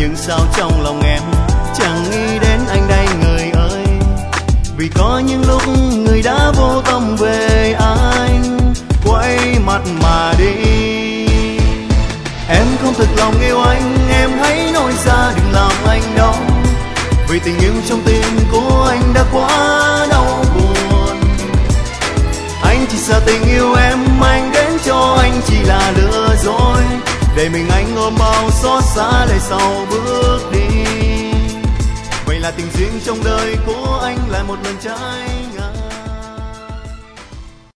Nhưng sao trong lòng em chẳng nghĩ đến anh đây người ơi. Vì có những lúc người đã vô tâm về anh, quay mặt mà đi. Em không thực lòng yêu anh, em hãy nói ra đừng làm anh đau. Vì tình yêu trong tim của anh đã quá đau buồn. Anh chỉ sợ tình yêu em mang đến cho anh chỉ là lừa dối, để mình anh ôm bao xót xa để sau bước đi. Vậy là tình duyên trong đời của anh lại một lần trái